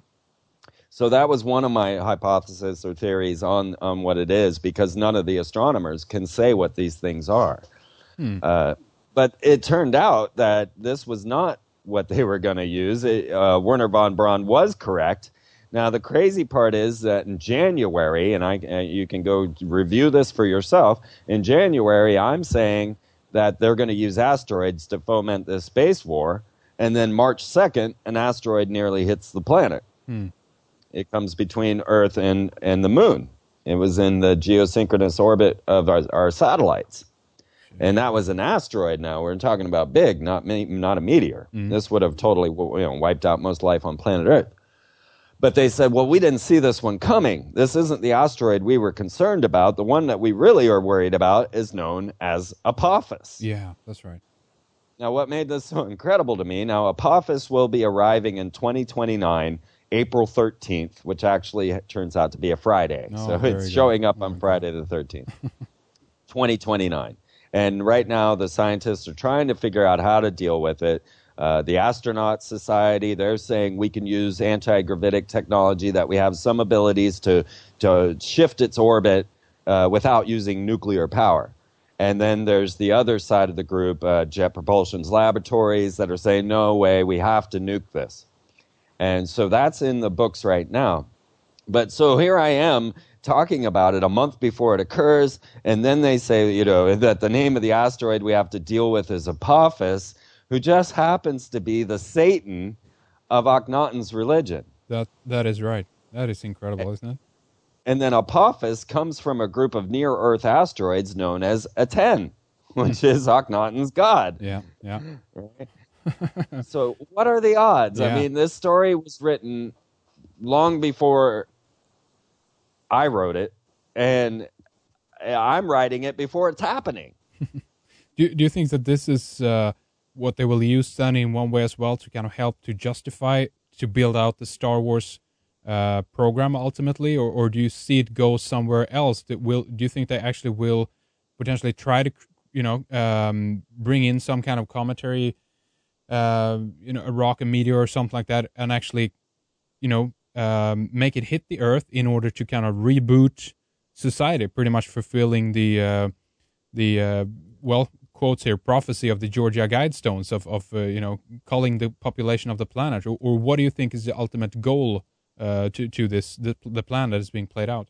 So that was one of my hypotheses or theories on, on what it is, because none of the astronomers can say what these things are. Hmm. Uh, but it turned out that this was not what they were going to use. It, uh, Wernher von Braun was correct. Now, the crazy part is that in January, and I, uh, you can go review this for yourself, in January, I'm saying that they're going to use asteroids to foment this space war, and then March second, an asteroid nearly hits the planet. Hmm. It comes between Earth and, and the moon. It was in the geosynchronous orbit of our, our satellites. And that was an asteroid now. We're talking about big, not not a meteor. Mm. This would have totally you know, wiped out most life on planet Earth. But they said, well, we didn't see this one coming. This isn't the asteroid we were concerned about. The one that we really are worried about is known as Apophis. Yeah, that's right. Now, what made this so incredible to me, now Apophis will be arriving in twenty twenty-nine, April thirteenth, which actually turns out to be a Friday. Oh, so it's showing good. up on oh, Friday God. the thirteenth, twenty twenty-nine. And right now, the scientists are trying to figure out how to deal with it. Uh, the Astronaut Society, they're saying we can use anti-gravitic technology, that we have some abilities to, to shift its orbit uh, without using nuclear power. And then there's the other side of the group, uh, Jet Propulsion's laboratories, that are saying, no way, we have to nuke this. And so that's in the books right now. But so here I am talking about it a month before it occurs, and then they say, you know, that the name of the asteroid we have to deal with is Apophis, who just happens to be the Satan of Akhenaten's religion. That That is right. That is incredible, isn't it? And then Apophis comes from a group of near-Earth asteroids known as Aten, which is Akhenaten's god. Yeah, yeah. Right? So what are the odds? Yeah. I mean, this story was written long before I wrote it, and I'm writing it before it's happening. do, do you think that this is uh, what they will use then in one way as well to kind of help to justify, to build out the Star Wars uh, program ultimately, or, or do you see it go somewhere else? That will do you think they actually will potentially try to, you know, um, bring in some kind of commentary, uh, you know, a rock, a meteor, or something like that, and actually, you know, um, make it hit the Earth in order to kind of reboot society, pretty much fulfilling the uh, the uh, well, quotes here, prophecy of the Georgia Guidestones of of uh, you know, culling the population of the planet, or, or what do you think is the ultimate goal uh, to to this the, the plan that is being played out?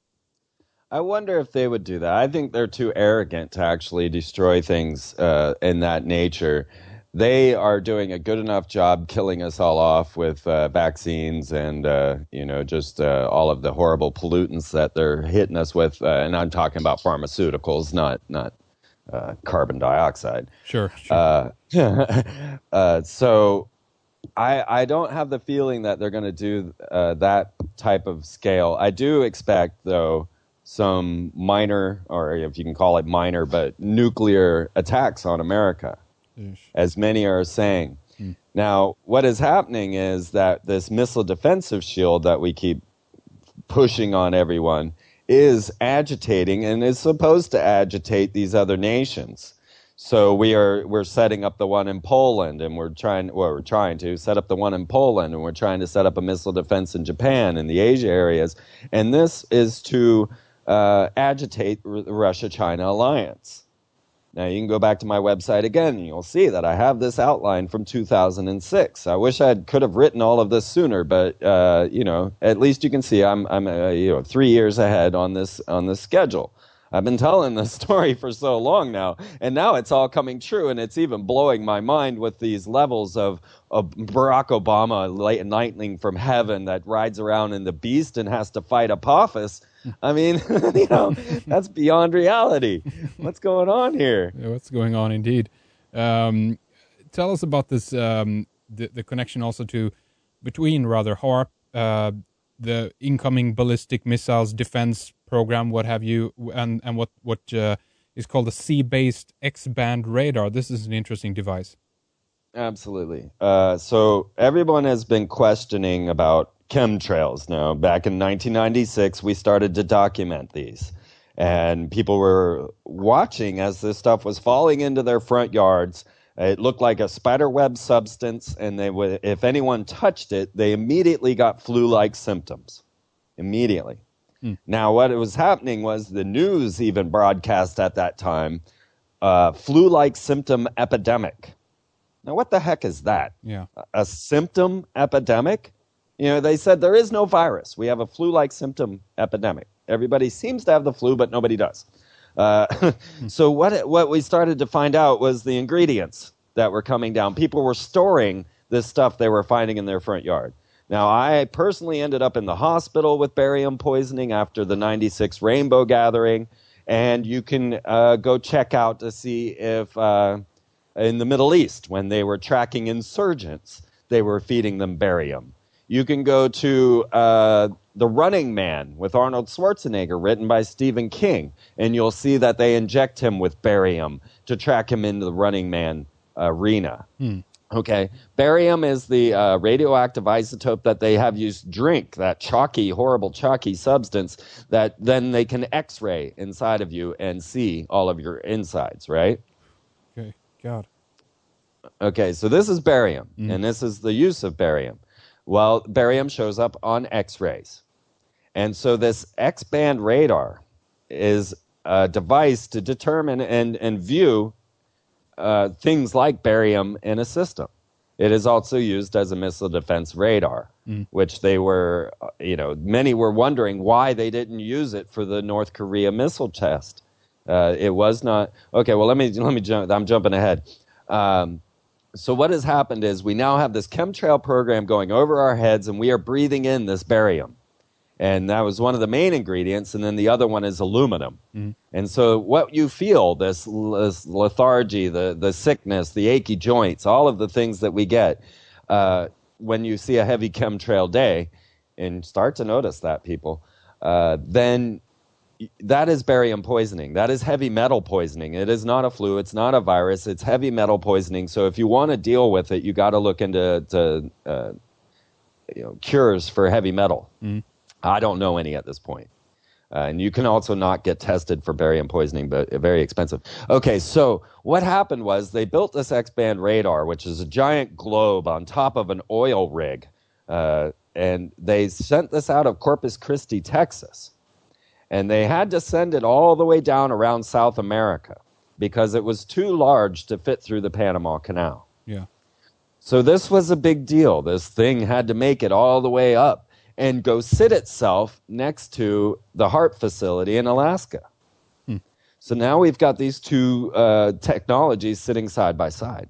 I wonder if they would do that. I think they're too arrogant to actually destroy things uh, in that nature. They are doing a good enough job killing us all off with uh, vaccines and, uh, you know, just uh, all of the horrible pollutants that they're hitting us with. Uh, and I'm talking about pharmaceuticals, not not uh, carbon dioxide. Sure. sure. Uh, uh, so I, I don't have the feeling that they're going to do uh, that type of scale. I do expect, though, some minor, or if you can call it minor, but nuclear attacks on America. As many are saying. Hmm. Now, what is happening is that this missile defensive shield that we keep pushing on everyone is agitating and is supposed to agitate these other nations. So we are we're setting up the one in Poland, and we're trying well, we're trying to set up the one in Poland, and we're trying to set up a missile defense in Japan and the Asia areas. And this is to uh, agitate the Russia-China alliance. Now, you can go back to my website again, and you'll see that I have this outline from two thousand six. I wish I could have written all of this sooner, but, uh, you know, at least you can see I'm, I'm uh, you know, three years ahead on this, on this schedule. I've been telling this story for so long now, and now it's all coming true, and it's even blowing my mind with these levels of, of Barack Obama lightning from heaven that rides around in the beast and has to fight Apophis. I mean, you know, that's beyond reality. What's going on here? Yeah, what's going on indeed? Um, tell us about this, um, the, the connection also to, between rather, HAARP, uh, the incoming ballistic missiles defense program, what have you, and, and what, what uh, is called a sea-based X-band radar. This is an interesting device. Absolutely. Uh, so everyone has been questioning about chemtrails now. Back in nineteen ninety-six, we started to document these. And people were watching as this stuff was falling into their front yards. It looked like a spiderweb substance, and they would, if anyone touched it, they immediately got flu-like symptoms. Immediately. Hmm. Now, what was happening was the news even broadcast at that time, uh, flu-like symptom epidemic. Now, what the heck is that? Yeah. A symptom epidemic? You know, they said there is no virus. We have a flu-like symptom epidemic. Everybody seems to have the flu, but nobody does. Uh, so what what we started to find out was the ingredients that were coming down. People were storing this stuff they were finding in their front yard. Now, I personally ended up in the hospital with barium poisoning after the ninety-six Rainbow Gathering, and you can uh, go check out to see if... Uh, in the Middle East, when they were tracking insurgents, they were feeding them barium. You can go to uh, The Running Man with Arnold Schwarzenegger, written by Stephen King, and you'll see that they inject him with barium to track him into the Running Man arena. Hmm. Okay, barium is the uh, radioactive isotope that they have used drink, that chalky, horrible chalky substance that then they can X-ray inside of you and see all of your insides, right? Okay. God. Okay, so this is barium, mm. and this is the use of barium. Well, barium shows up on X-rays. And so this X-band radar is a device to determine and, and view uh, things like barium in a system. It is also used as a missile defense radar, mm. which they were, you know, many were wondering why they didn't use it for the North Korea missile test. Uh, it was not okay. Well, let me let me jump. I'm jumping ahead. Um, so what has happened is we now have this chemtrail program going over our heads, and we are breathing in this barium, and that was one of the main ingredients. And then the other one is aluminum. Mm. And so what you feel, this, this lethargy, the the sickness, the achy joints, all of the things that we get uh, when you see a heavy chemtrail day, and start to notice that, people, uh, then. That is barium poisoning. That is heavy metal poisoning. It is not a flu. It's not a virus. It's heavy metal poisoning. So if you want to deal with it, you got to look into to, uh, you know, cures for heavy metal. Mm. I don't know any at this point. Uh, and you can also not get tested for barium poisoning, but very expensive. Okay, so what happened was they built this X-band radar, which is a giant globe on top of an oil rig. Uh, and they sent this out of Corpus Christi, Texas. And they had to send it all the way down around South America because it was too large to fit through the Panama Canal. Yeah. So this was a big deal. This thing had to make it all the way up and go sit itself next to the HAARP facility in Alaska. Hmm. So now we've got these two uh, technologies sitting side by side.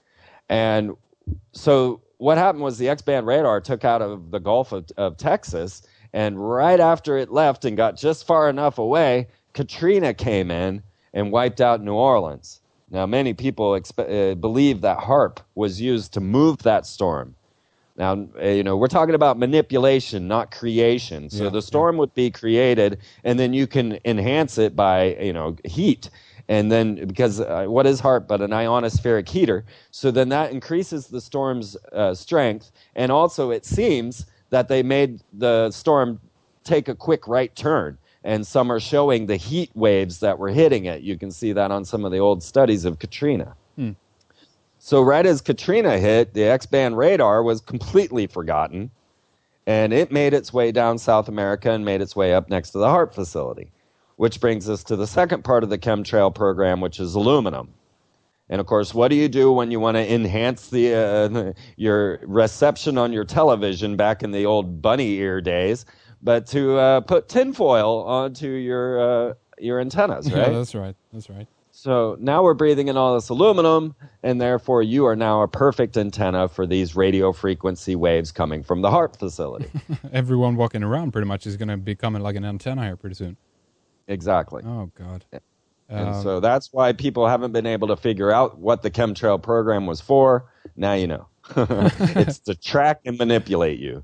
And so what happened was the X-band radar took out of the Gulf of, of Texas. And right after it left and got just far enough away, Katrina came in and wiped out New Orleans. Now, many people expe- uh, believe that HAARP was used to move that storm. Now, uh, you know, we're talking about manipulation, not creation. So yeah, the storm yeah. would be created, and then you can enhance it by, you know, heat. And then, because uh, what is HAARP but an ionospheric heater? So then that increases the storm's uh, strength, and also it seems that they made the storm take a quick right turn. And some are showing the heat waves that were hitting it. You can see that on some of the old studies of Katrina. Hmm. So right as Katrina hit, the X-band radar was completely forgotten. And it made its way down South America and made its way up next to the HAARP facility. which brings us to the second part of the chemtrail program, which is aluminum. And, of course, what do you do when you want to enhance the uh, your reception on your television back in the old bunny ear days, but to uh, put tinfoil onto your uh, your antennas, right? Yeah, that's right. That's right. So now we're breathing in all this aluminum, and therefore you are now a perfect antenna for these radio frequency waves coming from the heart facility. Everyone walking around pretty much is going to be coming like an antenna here pretty soon. Exactly. Oh, God. And Um, so that's why people haven't been able to figure out what the chemtrail program was for. Now you know. It's to track and manipulate you.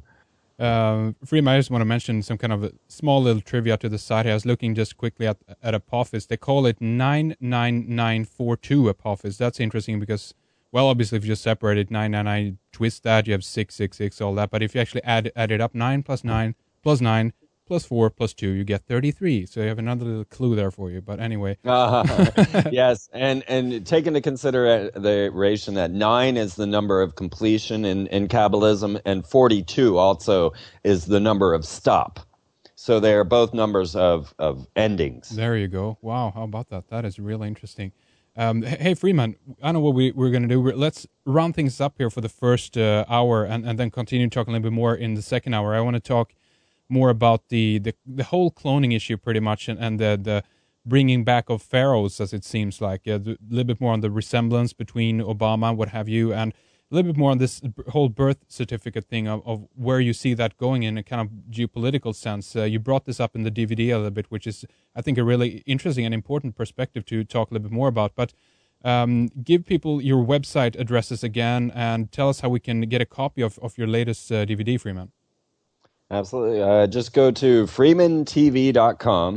Um, Freeman, I just want to mention some kind of a small little trivia to the side here. I was looking just quickly at, at Apophis. They call it nine nine nine four two Apophis. That's interesting because, well, obviously if you just separate it, nine nine nine, twist that, you have six six six, all that. But if you actually add, add it up, nine plus nine plus nine plus four plus two, you get thirty-three. So you have another little clue there for you. But anyway. Uh, yes, and, and take into consideration that nine is the number of completion in, in Kabbalism, and forty-two also is the number of stop. So they are both numbers of, of endings. There you go. Wow, how about that? That is really interesting. Um, hey, Freeman, I know what we, we're going to do. We're, let's round things up here for the first uh, hour and, and then continue talking a little bit more in the second hour. I want to talk more about the, the, the whole cloning issue pretty much and, and the, the bringing back of pharaohs, as it seems like. A little bit more on the resemblance between Obama, what have you, and a little bit more on this whole birth certificate thing of, of where you see that going in a kind of geopolitical sense. Uh, you brought this up in the D V D a little bit, which is, I think, a really interesting and important perspective to talk a little bit more about. But um, give people your website addresses again and tell us how we can get a copy of, of your latest uh, D V D, Freeman. Absolutely. Uh, just go to freeman t v dot com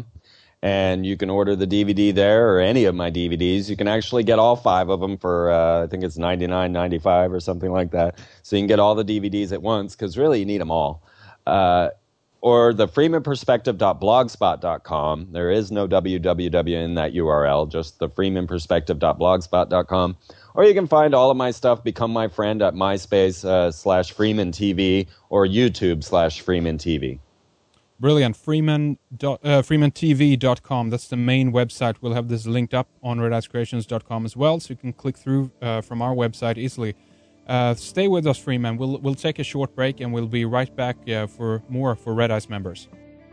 and you can order the D V D there or any of my D V Ds. You can actually get all five of them for, uh, I think it's ninety-nine ninety-five or something like that. So you can get all the D V Ds at once because really you need them all. Uh, or the freeman perspective dot blogspot dot com. There is no www in that U R L, just the freeman perspective dot blogspot dot com. Or you can find all of my stuff, become my friend at MySpace uh, slash Freeman T V or YouTube slash Freeman T V. Brilliant. Freeman dot, uh, freeman t v dot com. That's the main website. We'll have this linked up on red ice creations dot com as well, so you can click through uh, from our website easily. Uh, stay with us, Freeman. We'll, we'll take a short break, and we'll be right back uh, for more for Red Ice members.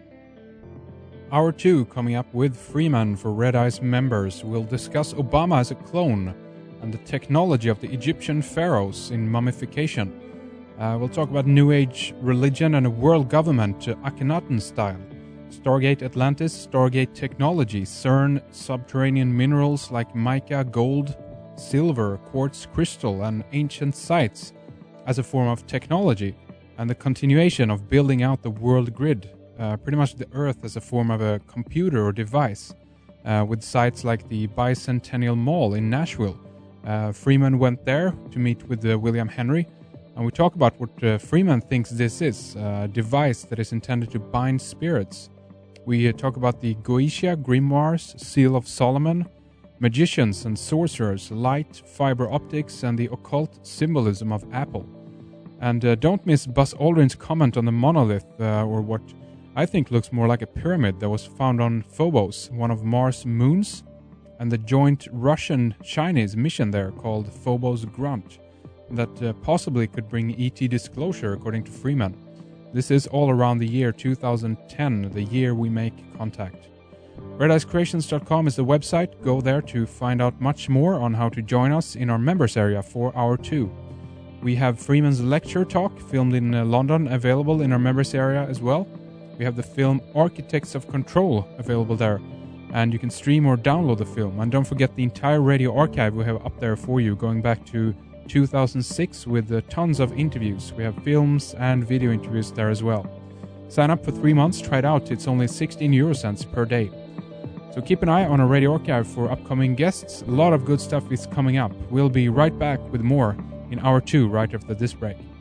Hour two coming up with Freeman for Red Ice members. We'll discuss Obama as a clone and the technology of the Egyptian pharaohs in mummification. Uh, we'll talk about New Age religion and a world government, uh, Akhenaten style. Stargate Atlantis, Stargate technology, CERN, subterranean minerals like mica, gold, silver, quartz crystal, and ancient sites as a form of technology, and the continuation of building out the world grid, uh, pretty much the Earth as a form of a computer or device, uh, with sites like the Bicentennial Mall in Nashville. Uh, Freeman went there to meet with uh, William Henry, and we talk about what uh, Freeman thinks this is, a device that is intended to bind spirits. We uh, talk about the Goetia Grimoires, Seal of Solomon, magicians and sorcerers, light, fiber optics, and the occult symbolism of Apple. And uh, don't miss Buzz Aldrin's comment on the monolith, uh, or what I think looks more like a pyramid that was found on Phobos, one of Mars' moons, and the joint Russian-Chinese mission there called Phobos Grunt, that uh, possibly could bring E T disclosure, according to Freeman. This is all around the year two thousand ten, the year we make contact. red ice creations dot com is the website. Go there to find out much more on how to join us in our members area for hour two. We have Freeman's lecture talk filmed in uh, London available in our members area as well. We have the film Architects of Control available there, and you can stream or download the film. And don't forget the entire radio archive we have up there for you, going back to two thousand six with uh, tons of interviews. We have films and video interviews there as well. Sign up for three months, try it out. It's only sixteen euro cents per day. So keep an eye on our radio archive for upcoming guests. A lot of good stuff is coming up. We'll be right back with more in hour two right after this break.